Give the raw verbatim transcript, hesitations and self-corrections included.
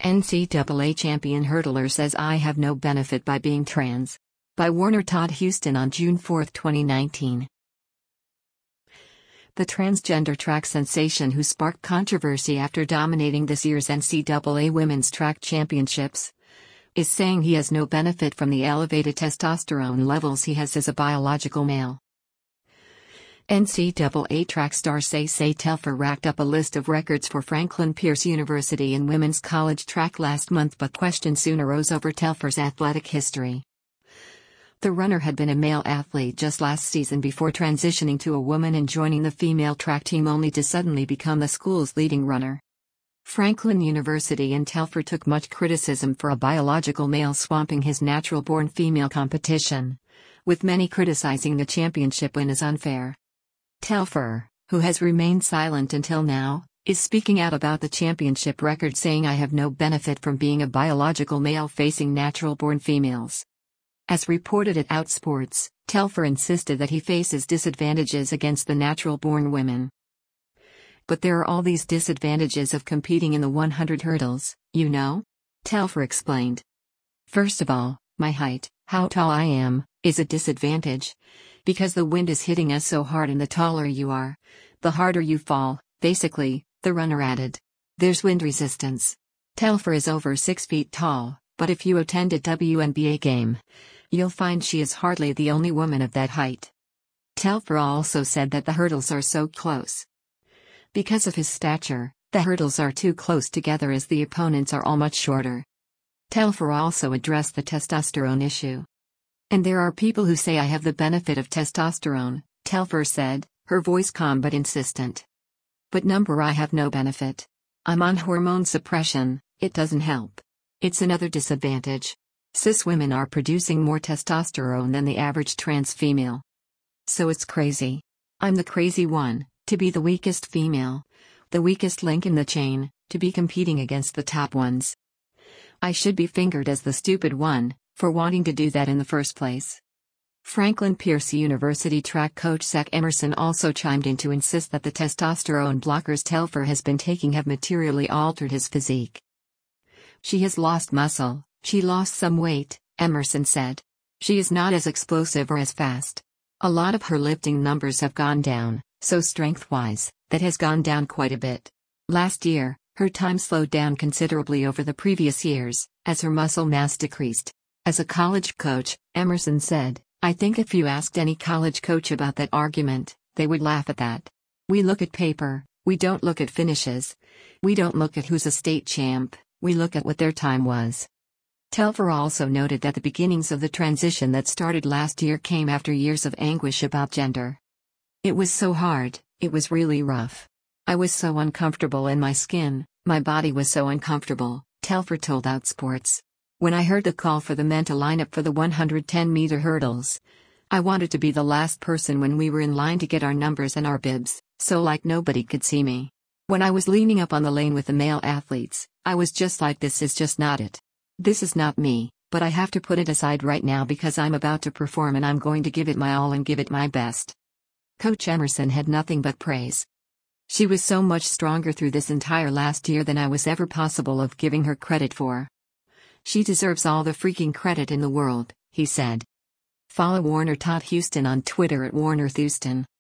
N C double A champion hurdler says I have no benefit by being trans. By Warner Todd Houston on June fourth, twenty nineteen. The transgender track sensation who sparked controversy after dominating this year's N C double A Women's Track Championships is saying he has no benefit from the elevated testosterone levels he has as a biological male. N C double A track star Say Say Telfer racked up a list of records for Franklin Pierce University in women's college track last month, but questions soon arose over Telfer's athletic history. The runner had been a male athlete just last season before transitioning to a woman and joining the female track team, only to suddenly become the school's leading runner. Franklin University and Telfer took much criticism for a biological male swamping his natural-born female competition, with many criticizing the championship win as unfair. Telfer, who has remained silent until now, is speaking out about the championship record, saying I have no benefit from being a biological male facing natural-born females. As reported at Outsports, Telfer insisted that he faces disadvantages against the natural-born women. But there are all these disadvantages of competing in the one hundred hurdles, you know? Telfer explained. First of all, my height, how tall I am, is a disadvantage. Because the wind is hitting us so hard, and the taller you are, the harder you fall, basically, the runner added. There's wind resistance. Telfer is over six feet tall, but if you attend a W N B A game, you'll find she is hardly the only woman of that height. Telfer also said that the hurdles are so close. Because of his stature, the hurdles are too close together as the opponents are all much shorter. Telfer also addressed the testosterone issue. And there are people who say I have the benefit of testosterone, Telfer said, her voice calm but insistent. But number I have no benefit. I'm on hormone suppression, it doesn't help. It's another disadvantage. Cis women are producing more testosterone than the average trans female. So it's crazy. I'm the crazy one, to be the weakest female. The weakest link in the chain, to be competing against the top ones. I should be fingered as the stupid one, for wanting to do that in the first place. Franklin Pierce University track coach Zach Emerson also chimed in to insist that the testosterone blockers Telfer has been taking have materially altered his physique. She has lost muscle, she lost some weight, Emerson said. She is not as explosive or as fast. A lot of her lifting numbers have gone down, so strength-wise, that has gone down quite a bit. Last year, her time slowed down considerably over the previous years, as her muscle mass decreased. As a college coach, Emerson said, I think if you asked any college coach about that argument, they would laugh at that. We look at paper, we don't look at finishes. We don't look at who's a state champ, we look at what their time was. Telfer also noted that the beginnings of the transition that started last year came after years of anguish about gender. It was so hard, it was really rough. I was so uncomfortable in my skin, my body was so uncomfortable, Telfer told Outsports. When I heard the call for the men to line up for the one hundred ten meter hurdles, I wanted to be the last person when we were in line to get our numbers and our bibs, so like nobody could see me. When I was leaning up on the lane with the male athletes, I was just like, this is just not it. This is not me, but I have to put it aside right now because I'm about to perform and I'm going to give it my all and give it my best. Coach Emerson had nothing but praise. She was so much stronger through this entire last year than I was ever possible of giving her credit for. She deserves all the freaking credit in the world, he said. Follow Warner Todd Houston on Twitter at Warner Houston.